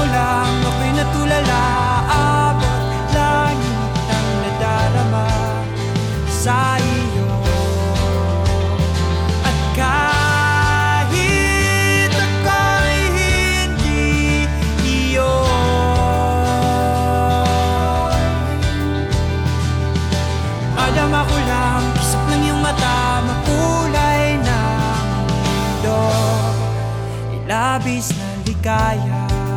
mo lang ako'y natulala, abot langit ang nadarama sa iyo. At kahit ako'y hindi iyo, madama ko lang, kisap ng iyong mata, makulay ng mundo, ilabis na ligaya.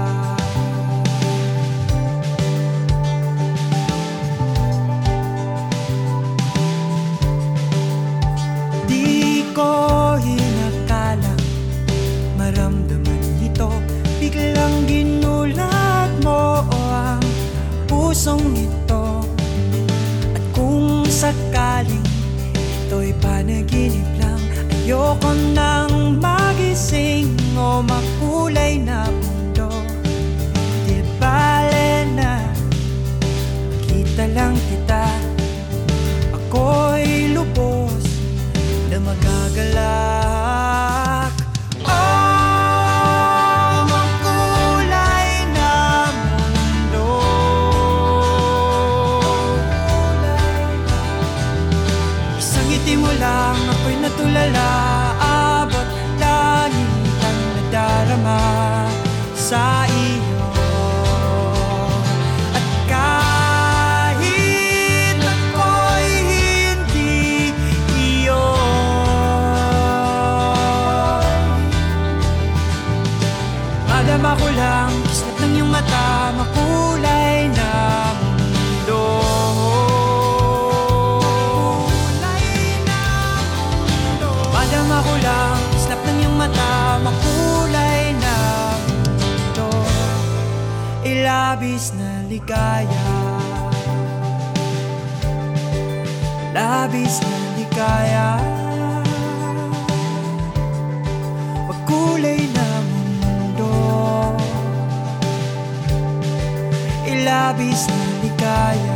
Di ko inakalang maramdaman ito, biglang ginulat mo ang pusong ito. At kung sakaling ito'y panaginip lang, ayoko nang magising o makulay na mundo. Di bale na makita lang kita, ako'y lubos na magagalak. Oh, makulay na mundo, isang ngiti mo lang ako'y natulala, abot langit ang nadarama sa iyo. At kahit ako'y hindi iyo, madama ko lang, kislat ng iyong mata, makulay na mundo. Madama ko lang, kislap ng iyong mata, makulay na mundo, ilabis na ligaya. Labis na ligaya, makulay na mundo, ilabis na ligaya.